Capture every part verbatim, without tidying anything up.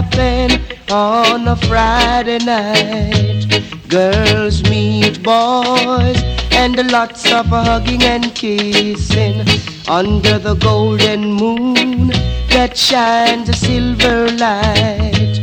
happen on a Friday night. Girls meet boys and lots of hugging and kissing under the golden moon that shines a silver light.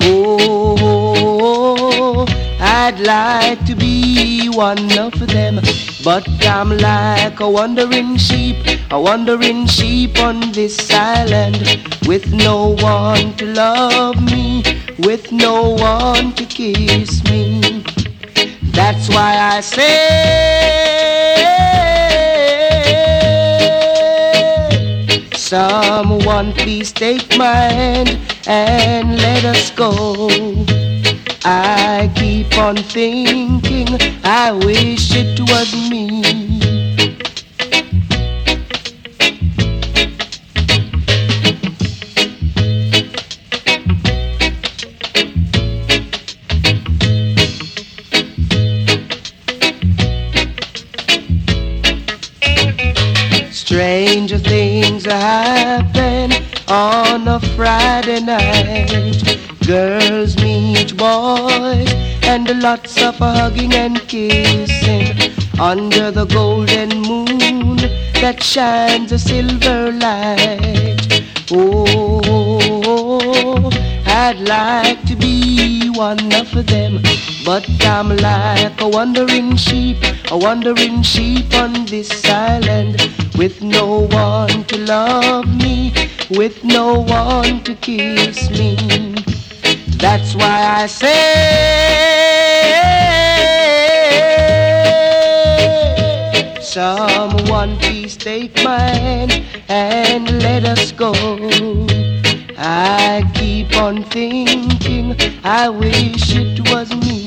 Oh, I'd like to be one of them, but I'm like a wandering sheep, a wandering sheep on this island, with no one to love me, with no one to kiss me. That's why I say, someone please take my hand and let us go. I keep on thinking, I wish it was me. Stranger things happen on a Friday night. Girls meet boys and lots of hugging and kissing under the golden moon that shines a silver light. Oh, I'd like to be one of them, but I'm like a wandering sheep, a wandering sheep on this island, with no one to love me, with no one to kiss me. That's why I say, someone please take my hand and let us go. I keep on thinking, I wish it was me.